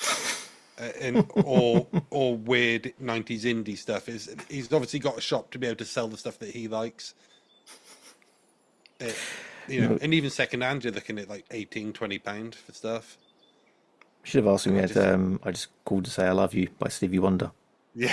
B: uh, and or or weird nineties indie stuff. Is he's obviously got a shop to be able to sell the stuff that he likes. Uh, you know, and even second hand, you're looking at like eighteen, twenty pound for stuff.
A: Should have asked me.
B: I
A: Had,
B: just-
A: um, I just called to say I love you by Stevie Wonder.
B: Yeah.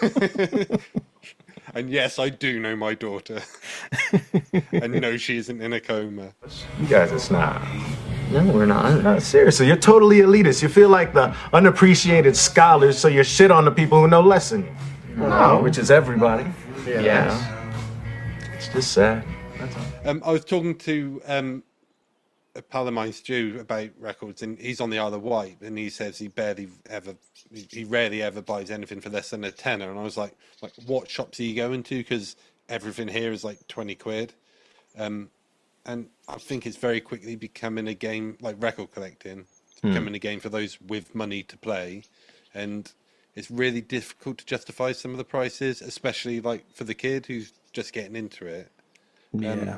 B: And yes, I do know my daughter. And no, she isn't in a coma.
E: You guys are snobs.
F: No, we're not.
E: No, seriously, you're totally elitist. You feel like the unappreciated scholars, so you shit on the people who know less than you. No, which is everybody.
F: Yeah.
E: It's just sad. That's all.
B: Um, I was talking to um, a pal of mine, Stu, about records, and he's on the Isle of Wight, and he says he barely ever, he rarely ever buys anything for less than a tenner. And I was like, like, what shops are you going to? Because everything here is like twenty quid. Um, and I think it's very quickly becoming a game like record collecting. It's becoming a game for those with money to play, and it's really difficult to justify some of the prices, especially like for the kid who's just getting into it.
A: Yeah.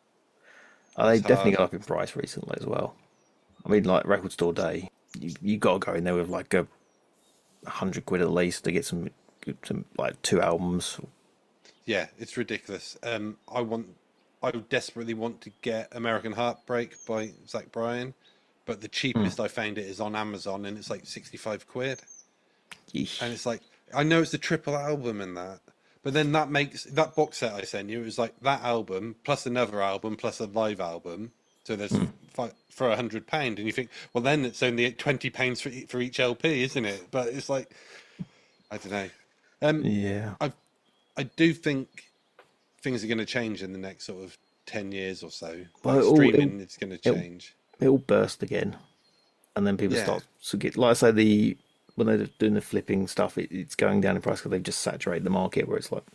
A: Oh, they
B: it's
A: definitely
B: hard.
A: gone up in price recently as well. I mean, like Record Store Day, you you got to go in there with like a hundred quid at least to get some, some like two albums.
B: Yeah, it's ridiculous. Um, I want, I desperately want to get American Heartbreak by Zach Bryan, but the cheapest I found it is on Amazon, and it's like sixty-five quid.
A: Yeesh.
B: And it's like, I know it's a triple album in that, but then that makes that box set I sent you. It was like that album plus another album plus a live album. So there's fi- for a hundred pound, and you think, well, then it's only twenty pounds for e- for each L P, isn't it? But it's like, I don't know. Um,
A: Yeah.
B: I I do think things are going to change in the next sort of ten years or so.
A: Well,
B: Like
A: it'll-
B: streaming
A: it'll-
B: is going to
A: it'll-
B: change.
A: It'll burst again, and then people
B: Yeah.
A: start to get, like I say, the when they're doing the flipping stuff, it, it's going down in price because they've just saturated the market where it's like,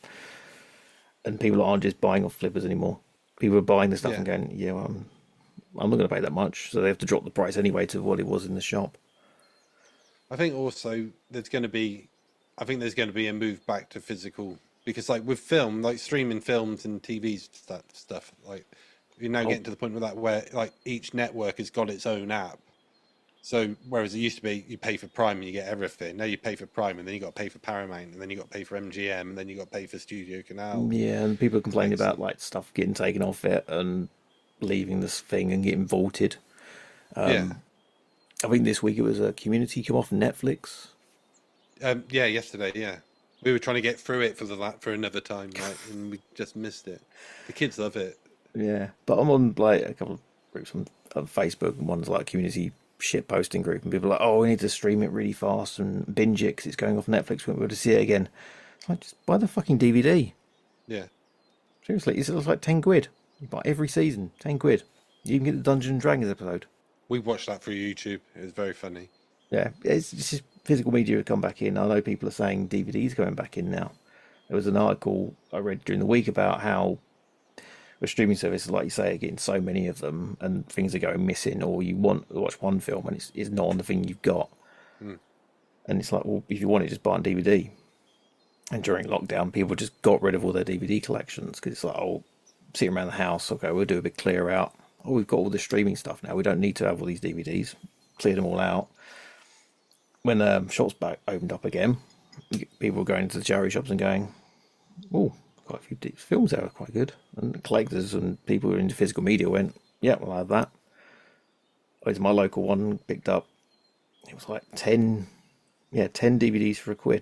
A: and people aren't just buying off flippers anymore. People are buying the stuff
B: Yeah.
A: and going, yeah, well, I'm, I'm not going to pay that much, so they have to drop the price anyway to what it was in the shop.
B: I think also there's going to be, I think there's going to be a move back to physical, because like with film, like streaming films and T V stuff, stuff like you're now getting to the point with that where like each network has got its own app. So whereas it used to be you pay for Prime and you get everything, now you pay for Prime and then you got to pay for Paramount and then you got to pay for M G M and then you got to pay for Studio Canal.
A: Yeah, and people complain
B: Makes
A: about
B: sense.
A: like stuff getting taken off it and leaving this thing and getting vaulted.
B: yeah,
A: I think this week it was a Community come off Netflix.
B: um, yeah. Yesterday, yeah, we were trying to get through it for the la- for another time, like, and we just missed it. The kids love it.
A: Yeah, but I'm on like a couple of groups on, on Facebook, and one's like a community shit posting group, and people are like, "Oh, we need to stream it really fast and binge it because it's going off Netflix. We won't be able to see it again." It's like, just buy the fucking D V D.
B: Yeah.
A: Seriously, it's like ten quid. You buy every season, ten quid. You can get the Dungeons and Dragons episode.
B: We watched that through YouTube. It was very funny.
A: Yeah, it's, it's just physical media will come back in. I know people are saying D V Ds going back in now. There was an article I read during the week about how with streaming services, like you say, are getting so many of them and things are going missing, or you want to watch one film and it's, it's not on the thing you've got. And it's like, well, if you want it, just buy on D V D. And during lockdown, people just got rid of all their D V D collections because it's like, oh, sitting around the house, okay, we'll do a big clear out. Oh, we've got all the streaming stuff now. We don't need to have all these D V Ds. Clear them all out. When um, shops back opened up again, people were going into the charity shops and going, oh, quite a few d- films there are quite good. And collectors and people who are into physical media went, yeah, we'll have that. I went to my local one, picked up, it was like ten, yeah, ten D V Ds for a quid.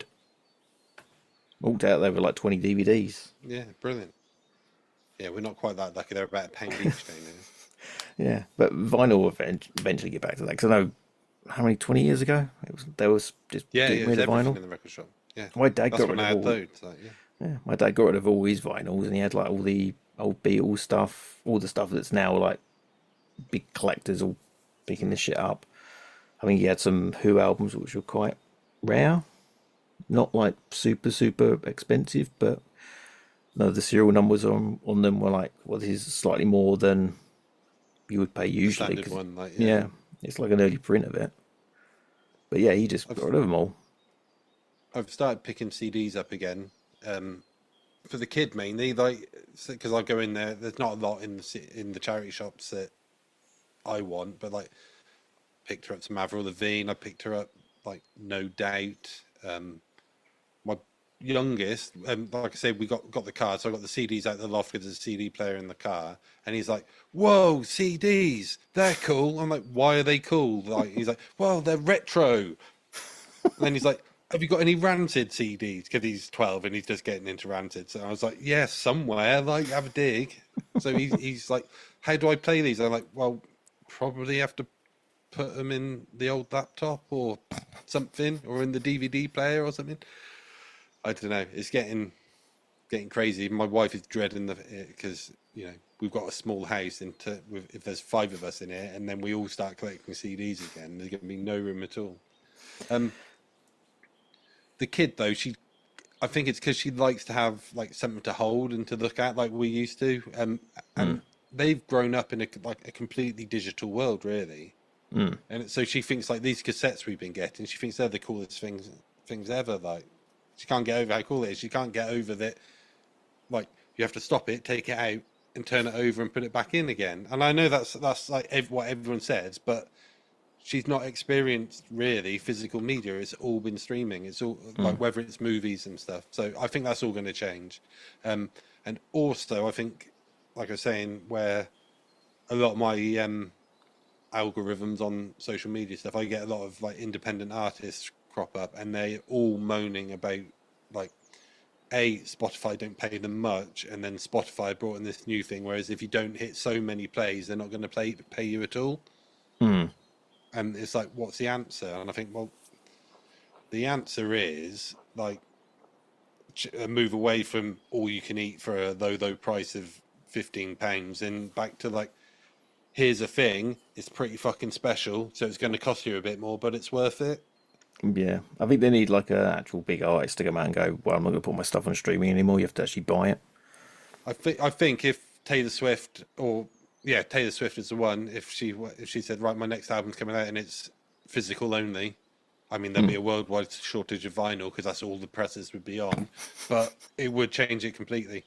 A: Walked out there with like twenty D V Ds.
B: Yeah, brilliant. Yeah, we're not quite that lucky. They're about a pound each down there.
A: Yeah, but vinyl will event- eventually get back to that because I know how many twenty years ago it was. There was just
B: Yeah,
A: getting
B: yeah, it was
A: rid of
B: everything
A: vinyl.
B: in the record shop. Yeah,
A: My dad
B: that's
A: got
B: when
A: rid
B: I
A: of
B: had
A: all.
B: loads. Like, yeah,
A: Yeah, my dad got rid of all his vinyls, and he had like all the old Beatles stuff, all the stuff that's now like big collectors all picking this shit up. I think he had some Who albums which were quite rare, not like super super expensive, but no, the serial numbers on on them were like, well, this is slightly more than you would pay usually.
B: standard
A: 'cause-
B: one. Like,
A: yeah.
B: yeah.
A: It's like an early print of it. But yeah, he just got rid of them all.
B: I've started picking C Ds up again um, for the kid mainly, like because I go in there. There's not a lot in the ci- in the charity shops that I want, but like picked her up some Avril Lavigne. I picked her up like No Doubt. Um, my youngest, um, like I said, we got got the car, so I got the C Ds out the loft because there's a C D player in the car, and he's like, "Whoa, C Ds, they're cool." I'm like, "Why are they cool?" Like he's like, "Well, they're retro." And then he's like, "Have you got any Rancid C Ds?" Because he's twelve and he's just getting into Rancid. So I was like, "Yeah, somewhere. Like, have a dig." So he's he's like, "How do I play these?" I'm like, "Well, probably have to put them in the old laptop or something, or in the D V D player or something." I don't know. It's getting getting crazy. My wife is dreading the because you know we've got a small house, into if there's five of us in it, and then we all start collecting C Ds again, there's going to be no room at all. Um, the kid though, she, I think it's because she likes to have like something to hold and to look at, like we used to. Um, and mm. they've grown up in a like a completely digital world, really.
A: Mm.
B: And so she thinks like these cassettes we've been getting, she thinks they're the coolest things things ever. Like she can't get over how cool it is. She can't get over that. Like you have to stop it, take it out, and turn it over and put it back in again. And I know that's that's like ev- what everyone says, but she's not experienced really physical media. It's all been streaming. It's all mm. like whether it's movies and stuff. So I think that's all going to change. Um, and also I think, like I was saying, where a lot of my um, algorithms on social media stuff, I get a lot of like independent artists crop up, and they're all moaning about like, A, Spotify don't pay them much, and then Spotify brought in this new thing, whereas if you don't hit so many plays, they're not going to play pay you at all.
A: Mm.
B: And it's like, what's the answer? And I think, well, the answer is like a move away from all you can eat for a low, low price of fifteen pounds and back to like, here's a thing, it's pretty fucking special, so it's going to cost you a bit more, but it's worth it.
A: Yeah, I think they need like an actual big artist to come out and go, well, I'm not going to put my stuff on streaming anymore. You have to actually buy it.
B: I think I think if Taylor Swift or yeah, Taylor Swift is the one. If she if she said, right, my next album's coming out and it's physical only, I mean, there'd mm. be a worldwide shortage of vinyl because that's all the presses would be on, but it would change it completely.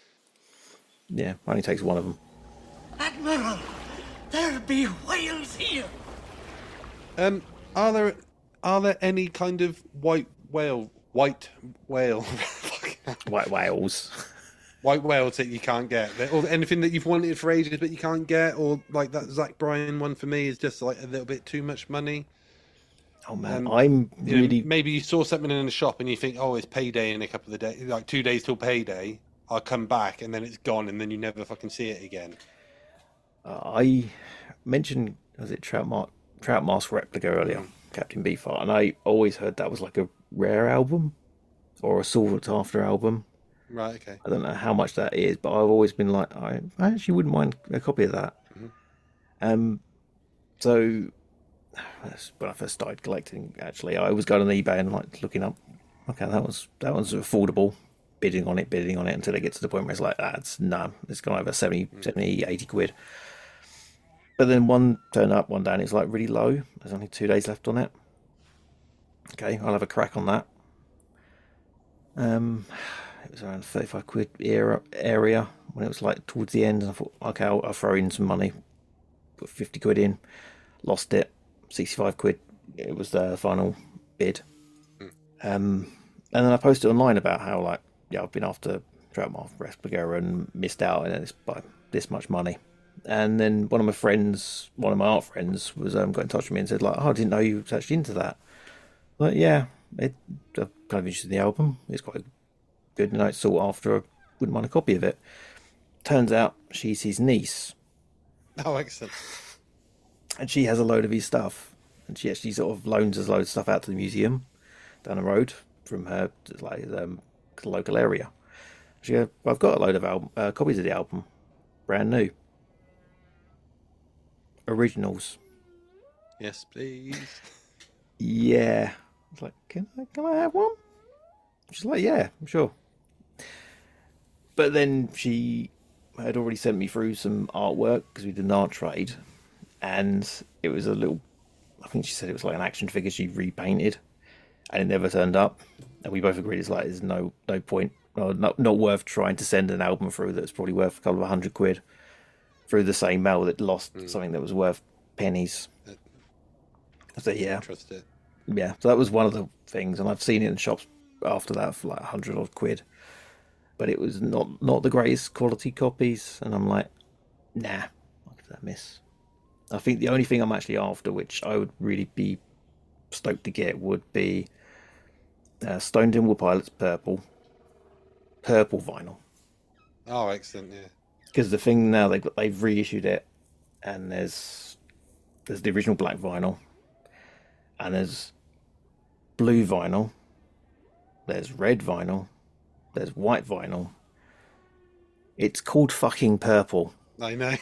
A: Yeah, only takes one of them.
D: Admiral, there be whales here.
B: Um, are there are there any kind of white whale, white whale,
A: white whales?
B: White whales that you can't get, or anything that you've wanted for ages but you can't get, or like that Zach Bryan one for me is just like a little bit too much money.
A: Oh man, um, I'm really
B: know, maybe you saw something in a shop and you think, oh, it's payday in a couple of days, like two days till payday. I'll come back and then it's gone and then you never fucking see it again.
A: Uh, I mentioned was it Trout Mar- Trout Mask Replica earlier, mm. Captain Beefheart, and I always heard that was like a rare album or a sought after album.
B: Right, okay.
A: I don't know how much that is, but I've always been like, I, I actually wouldn't mind a copy of that.
B: Mm-hmm.
A: Um, so when I first started collecting, actually, I was going on eBay and like looking up, okay, that was that was affordable, bidding on it, bidding on it until it gets to the point where it's like, that's no, it's gone over seventy, mm. seventy, eighty quid. But then one turned up one day and it's like really low. There's only two days left on it. Okay, I'll have a crack on that. Um. It was around thirty-five quid era, area when it was like towards the end, and I thought, okay, I'll, I'll throw in some money, put fifty quid in, lost it, sixty-five quid, it was the final bid. Mm. Um, and then I posted online about how, like, yeah, I've been after Trout Mask Replica and missed out, and it's by this much money. And then one of my friends, one of my art friends, was um, got in touch with me and said, like, oh, I didn't know you was actually into that. Like, yeah, it, I'm kind of interested in the album, it's quite good, you know, it's sought after. I wouldn't mind a copy of it. Turns out she's his niece.
B: Oh, excellent.
A: And she has a load of his stuff. And she actually sort of loans us a load of stuff out to the museum down the road from her like um, local area. She goes, I've got a load of album, uh, copies of the album, brand new. Originals.
B: Yes, please.
A: Yeah. I was like, can I, can I have one? She's like, yeah, I'm sure. But then she had already sent me through some artwork because we did an art trade, and it was a little, I think she said it was like an action figure she repainted, and it never turned up. And we both agreed it's like there's no no point, or not not worth trying to send an album through that's probably worth a couple of hundred quid through the same mail that lost mm. something that was worth pennies. Uh, so yeah,
B: trust it.
A: Yeah, so that was one of the things, and I've seen it in shops after that for like a hundred odd quid. But it was not, not the greatest quality copies, and I'm like, nah, I'll give that a miss. I think the only thing I'm actually after, which I would really be stoked to get, would be uh, Stone Temple Pilots Purple, purple vinyl.
B: Oh, excellent, yeah.
A: Because the thing now, they've, they've reissued it, and there's there's the original black vinyl, and there's blue vinyl, there's red vinyl, there's white vinyl. It's called fucking purple.
B: I know.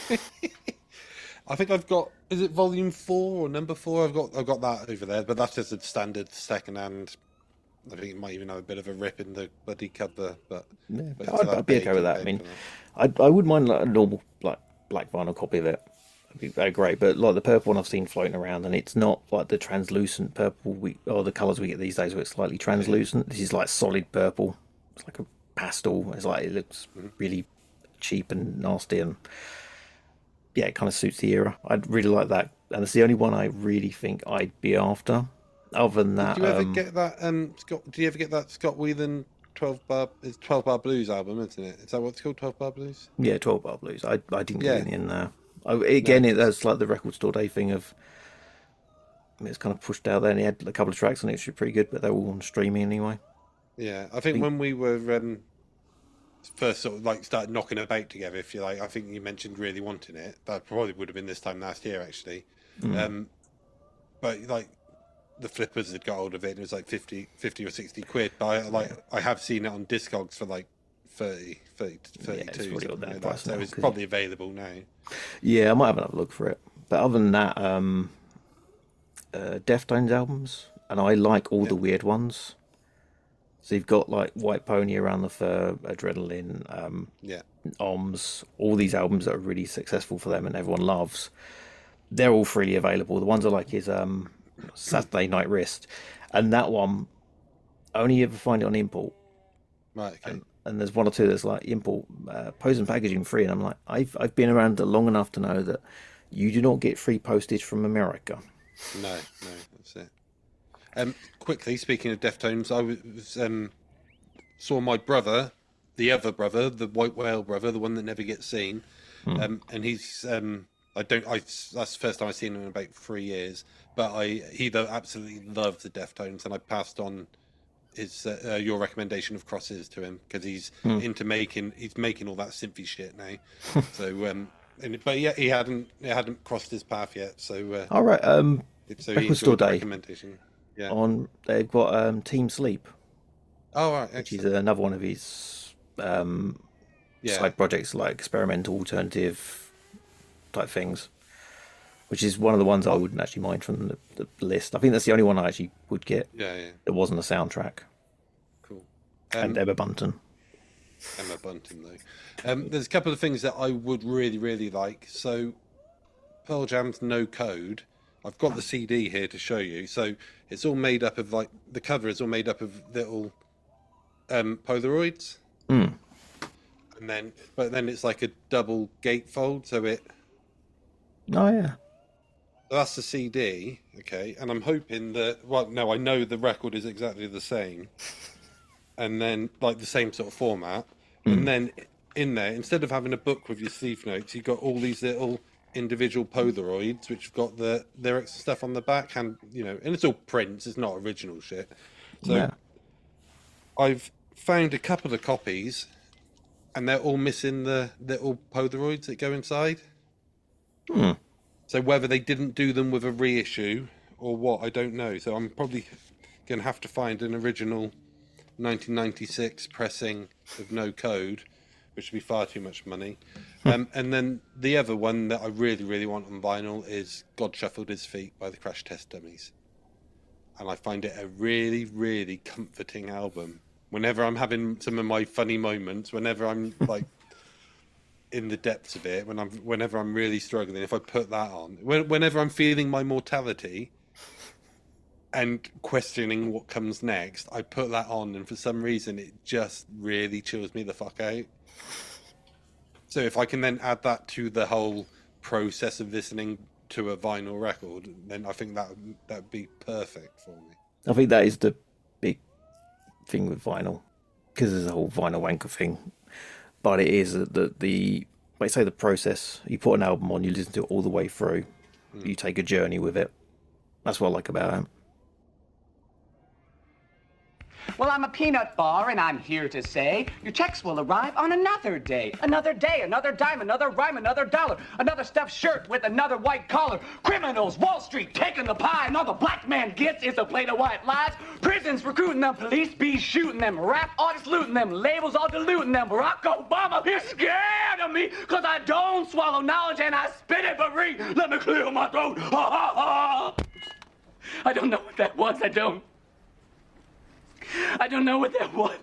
B: I think I've got. Is it volume four or number four? I've got. I've got that over there, but that's just a standard second-hand. I think it might even have a bit of a rip in the bloody cover, but,
A: Yeah,
B: but
A: I'd, I'd be okay with that. I mean, I I wouldn't mind like a normal like black vinyl copy of it. That'd be very great. But like the purple one I've seen floating around, and it's not like the translucent purple we or the colours we get these days where it's slightly translucent. This is like solid purple. It's like a pastel. It's like it looks really cheap and nasty, and yeah, it kind of suits the era. I'd really like that, and it's the only one I really think I'd be after. Other than that,
B: Do you ever
A: um,
B: get that? Um, Scott, do you ever get that Scott Whelan twelve bar? It's twelve bar blues album, isn't it? Is that what it's called? Twelve bar blues.
A: yeah, twelve bar blues. I I didn't
B: Yeah.
A: get any in there. I, again, it, that's like the record store day thing of. I mean, it's kind of pushed out there, and he had a couple of tracks on it, which were pretty good, but they were all on streaming anyway.
B: Yeah, I think when we were um, first sort of like started knocking about together, if you like, I think you mentioned really wanting it. That probably would have been this time last year, actually. Um, but like the flippers had got hold of it, and it was like fifty, fifty or sixty quid. But I, like I have seen it on Discogs for like thirty, thirty, thirty-two.
A: it's probably got that
B: something like
A: price
B: that. So
A: now,
B: it's
A: 'cause
B: probably available now.
A: Yeah, I might have another look for it. But other than that, um, uh, Deftones albums, and I like all the weird ones. So you've got like White Pony, Around the Fur, Adrenaline, um,
B: Yeah.
A: O M S, all these albums that are really successful for them and everyone loves. They're all freely available. The ones I like is um, Saturday Night Wrist, and that one only ever find it on import.
B: Right. Okay.
A: And, and there's one or two that's like import, uh, post and packaging free, and I'm like, I've I've been around long enough to know that you do not get free postage from America.
B: No, no, that's it. Um, quickly, speaking of Deftones, I was um, saw my brother, the other brother, the White Whale brother, the one that never gets seen, um, and he's um, I don't I that's the first time I've seen him in about three years, but I he though absolutely loves the Deftones, and I passed on his uh, uh, your recommendation of Crosses to him because he's into making he's making all that synthy shit now. so um, and, but yeah, he hadn't he hadn't crossed his path yet, so uh,
A: All right, um,
B: so he
A: Record
B: enjoyed
A: Store
B: the
A: Day.
B: recommendation. Yeah.
A: on they've got um, Team Sleep,
B: Oh right,
A: which is
B: excellent.
A: another one of his um,
B: Yeah.
A: side projects, like experimental, alternative type things. Which is one of the ones I wouldn't actually mind from the, the list. I think that's the only one I actually would get
B: Yeah, yeah,
A: that wasn't a soundtrack.
B: cool.
A: And
B: Um,
A: Emma Bunton.
B: Emma Bunton, though. Um, there's a couple of things that I would really, really like. So, Pearl Jam's No Code. I've got the C D here to show you. So it's all made up of like the cover is all made up of little um, Polaroids,
A: Mm.
B: and then but then it's like a double gatefold. So it
A: Oh yeah.
B: so that's the C D, okay. And I'm hoping that well, no, I know the record is exactly the same, and then like the same sort of format, and then in there instead of having a book with your sleeve notes, you've got all these little individual Polaroids which have got the lyrics and stuff on the back, and you know, and it's all prints. It's not original shit. So
A: Yeah.
B: I've found a couple of copies, and they're all missing the little Polaroids that go inside.
A: Hmm.
B: So whether they didn't do them with a reissue or what, I don't know. So I'm probably going to have to find an original nineteen ninety-six pressing of No Code, which would be far too much money. Um, and then the other one that I really, really want on vinyl is God Shuffled His Feet by the Crash Test Dummies. And I find it a really, really comforting album. Whenever I'm having some of my funny moments, whenever I'm like in the depths of it, when I'm, whenever I'm really struggling, if I put that on, when, whenever I'm feeling my mortality and questioning what comes next, I put that on, and for some reason, it just really chills me the fuck out. So if I can then add that to the whole process of listening to a vinyl record, then I think that that would be perfect for me.
A: I think that is the big thing with vinyl, because there's a whole vinyl wanker thing. But it is the the like say the process. You put an album on, you listen to it all the way through. You take a journey with it. That's what I like about it.
F: Well, I'm a peanut bar, and I'm here to say your checks will arrive on another day. Another day, another dime, another rhyme, another dollar. Another stuffed shirt with another white collar. Criminals, Wall Street taking the pie, and all the black man gets is a plate of white lies. Prisons recruiting them, police bees shooting them, rap artists looting them, labels all diluting them. Barack Obama is scared of me, cause I don't swallow knowledge and I spit it for free. Let me clear my throat. Ha ha ha. I don't know what that was, I don't. I don't know what that was.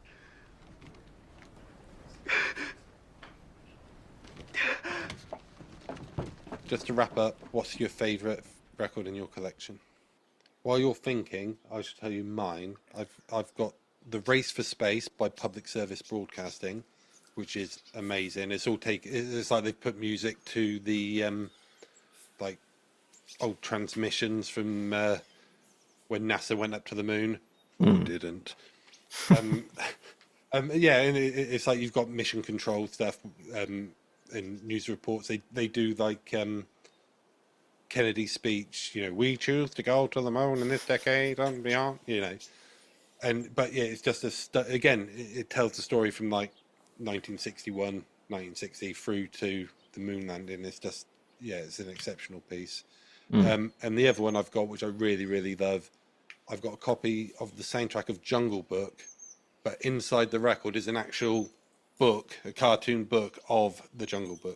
B: Just to wrap up, what's your favourite record in your collection? While you're thinking, I should tell you mine. I've I've got The Race for Space by Public Service Broadcasting, which is amazing. It's all take. It's like they've put music to the um, like old transmissions from uh, when NASA went up to the moon. Mm. Didn't. Um, um, yeah, and it, it's like you've got mission control stuff um, and news reports. They they do like um, Kennedy's speech. You know, we choose to go to the moon in this decade and beyond. You know, and but yeah, it's just a stu- again. It, it tells the story from like nineteen sixty-one, nineteen sixty through to the moon landing. It's just yeah, it's an exceptional piece. Mm. Um, and the other one I've got, which I really really love. I've got a copy of the soundtrack of Jungle Book, but inside the record is an actual book, a cartoon book of the Jungle Book.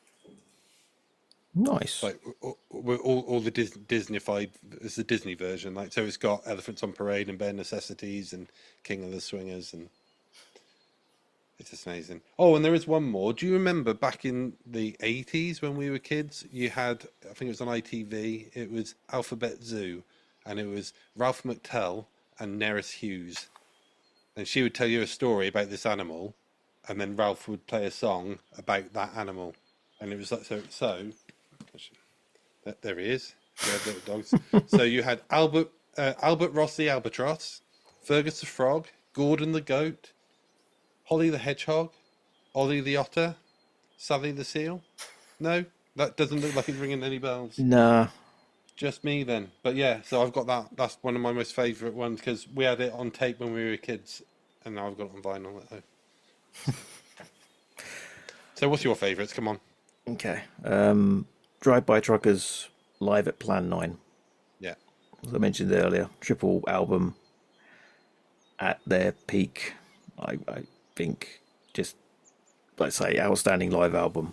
A: Nice.
B: Like all, all, all the Dis- Disneyfied, it's the Disney version. Like so, it's got Elephants on Parade and Bare Necessities and King of the Swingers, and it's just amazing. Oh, and there is one more. Do you remember back in the eighties when we were kids? You had, I think it was on I T V. It was Alphabet Zoo. And it was Ralph McTell and Neris Hughes. And she would tell you a story about this animal, and then Ralph would play a song about that animal. And it was like, so, so there he is. Yeah, little dogs. So you had Albert, uh, Albert Ross the albatross, Fergus the frog, Gordon the goat, Holly the hedgehog, Ollie the otter, Sally the seal. No, that doesn't look like it's ringing any bells.
A: Nah.
B: Just me then. But yeah, so I've got that. That's one of my most favourite ones because we had it on tape when we were kids, and now I've got it on vinyl at home. So what's your favourites? Come on.
A: Okay. Um, Drive-By Truckers live at Plan nine.
B: Yeah.
A: As I mentioned earlier, triple album at their peak. I, I think just, let's say, outstanding live album.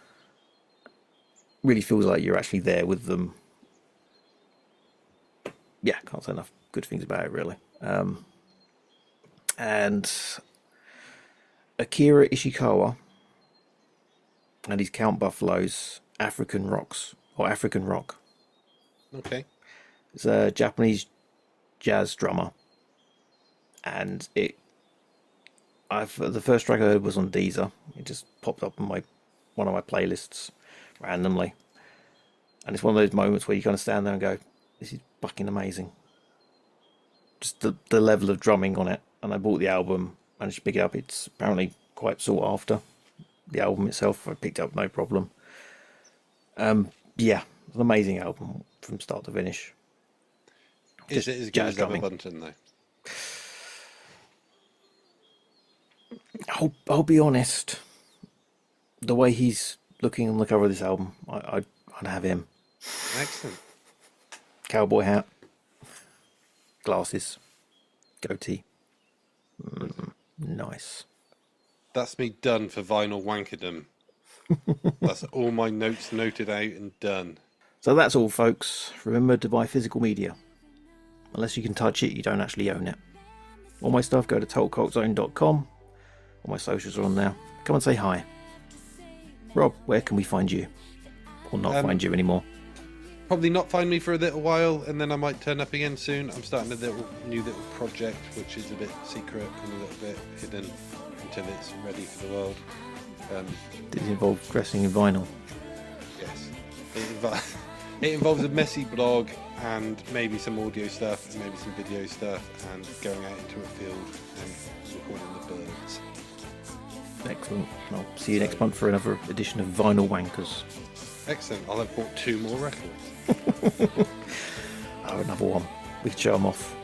A: Really feels like you're actually there with them. Yeah, can't say enough good things about it, really. Um, and Akira Ishikawa and his Count Buffalo's African Rocks, or African Rock.
B: Okay.
A: It's a Japanese jazz drummer. And it, I've the first track I heard was on Deezer. It just popped up on my one of my playlists randomly. And it's one of those moments where you kind of stand there and go, this is fucking amazing. Just the, the level of drumming on it. And I bought the album, managed to pick it up. It's apparently quite sought after. The album itself, I picked up no problem. Um, yeah, it's an amazing album from start to finish.
B: Is it as good as Double Bunton, though?
A: I'll, I'll be honest. The way he's looking on the cover of this album, I, I'd, I'd have him.
B: Excellent.
A: Cowboy hat, glasses, goatee. Mm, nice.
B: That's me done for vinyl wankerdom. That's all my notes noted out and done.
A: So that's all, folks. Remember to buy physical media. Unless you can touch it, you don't actually own it. All my stuff, go to total cock zone dot com. All my socials are on there. Come and say hi. Rob, where can we find you? Or not um, find you anymore?
B: Probably not find me for a little while, and then I might turn up again soon. I'm starting a little new little project, which is a bit secret and a little bit hidden until it's ready for the world. Um,
A: Does it involve dressing in vinyl?
B: Yes. It, inv- it involves a messy blog and maybe some audio stuff and maybe some video stuff and going out into a field and recording the birds.
A: Excellent. I'll see you so, next month for another edition of Vinyl Wankers.
B: Excellent. I'll have bought two more records.
A: Oh, another one. We can show them off.